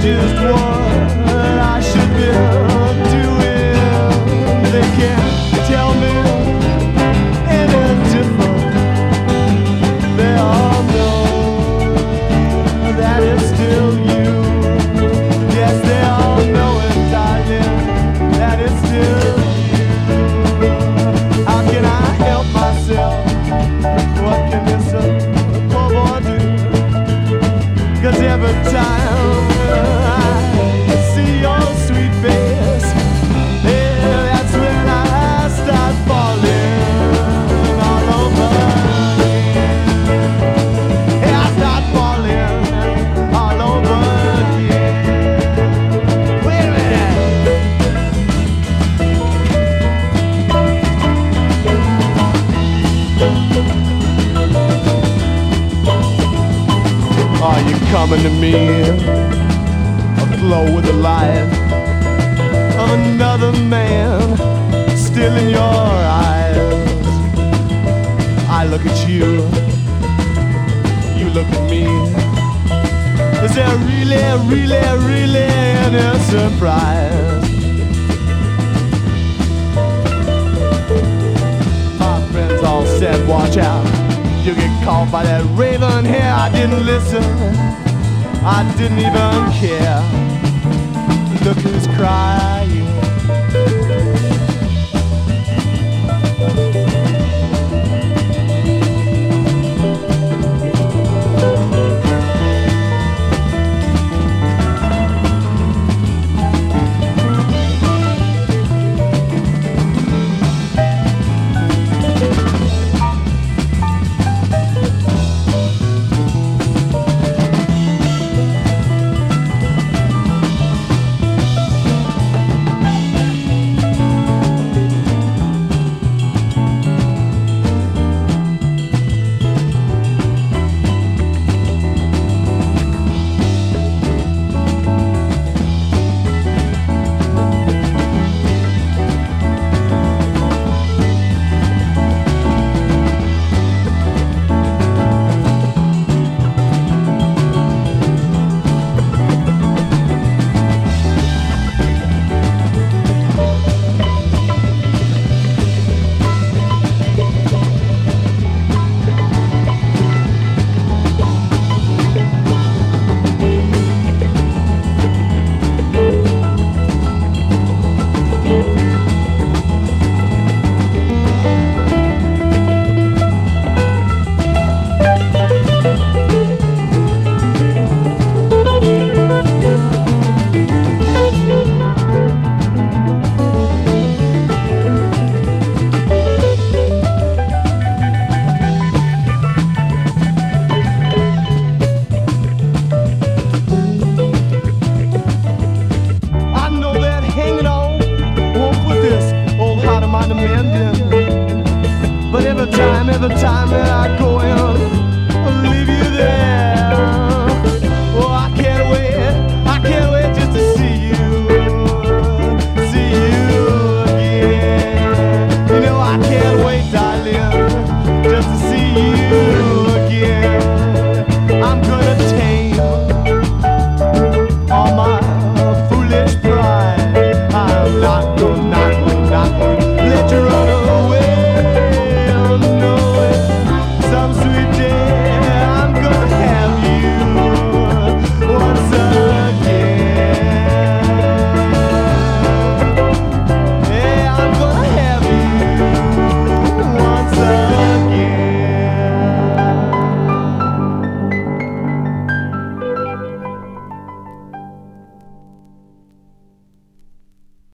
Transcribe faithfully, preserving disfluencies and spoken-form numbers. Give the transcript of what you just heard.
just what I should be doing. They can't tell me any different. They all know that it's still you. Yes, they all know it, darling, that it's still you. How can I help myself? What can this uh, poor boy do? 'Cause every time I see your sweet face, yeah, that's when I start falling all over again. Yeah, I start falling all over again. Wait a minute. Are you coming to me, aglow with the light of another man still in your eyes? I look at you, you look at me. Is there really, really, really any surprise? My friends all said, watch out, you get caught by that raven hair. I didn't listen, I didn't even care. Look who's crying,